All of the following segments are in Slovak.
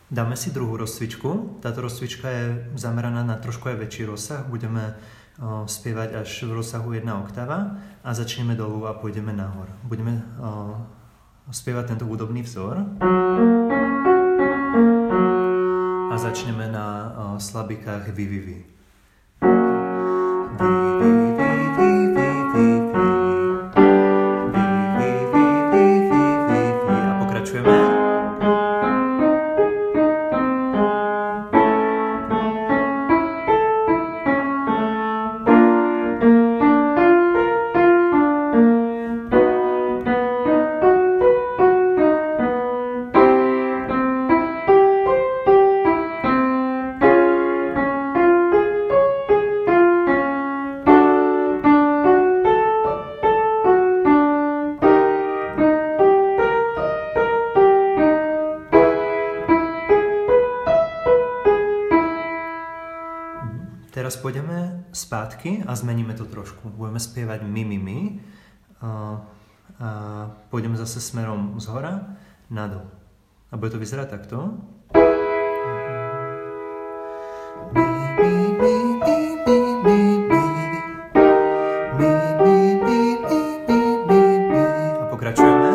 Dáme si druhú rozcvičku. Táto rozcvička je zameraná na trošku aj väčší rozsah. Budeme spievať až v rozsahu 1 oktáva a začneme dolu a pôjdeme nahor. Budeme spievať tento hudobný vzor a začneme na slabikách vi, vi, vi. A pokračujeme. Teraz pôjdeme zpátky a zmeníme to trošku. Budeme spievať mi, mi, mi a pôjdeme zase smerom zhora nadol. A bude to vyzerať takto. A pokračujeme.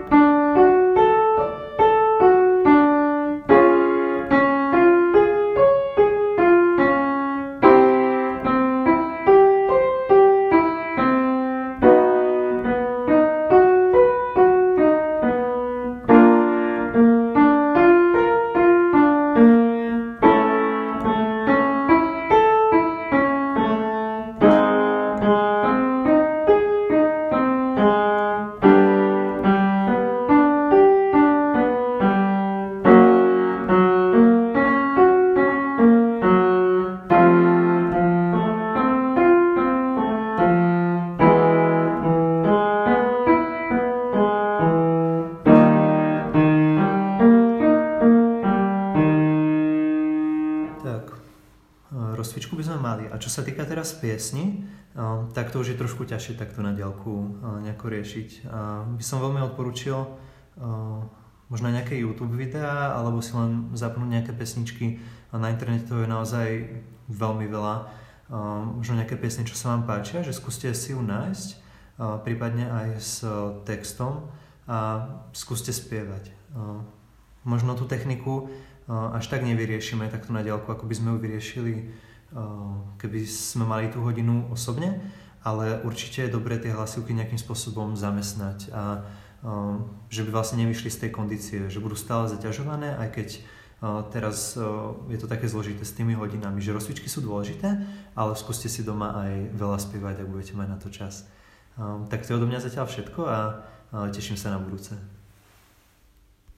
Rozcvičku by sme mali. A čo sa týka teraz piesni, tak to už je trošku ťažšie takto na diaľku nejako riešiť. By som veľmi odporučil možno nejaké YouTube videá, alebo si len zapnúť nejaké pesničky. Na internete to je naozaj veľmi veľa. Možno nejaké piesne, čo sa vám páčia, že skúste si ju nájsť, prípadne aj s textom a skúste spievať. Možno tú techniku až tak nevyriešime takto na diaľku, ako by sme ju vyriešili, keby sme mali tú hodinu osobne, ale určite je dobré tie hlasivky nejakým spôsobom zamestnať a že by vlastne nevyšli z tej kondície, že budú stále zaťažované, aj keď teraz je to také zložité s tými hodinami, že rozcvičky sú dôležité, ale skúste si doma aj veľa spievať, ak budete mať na to čas. Tak to je odo mňa zatiaľ všetko a teším sa na budúce.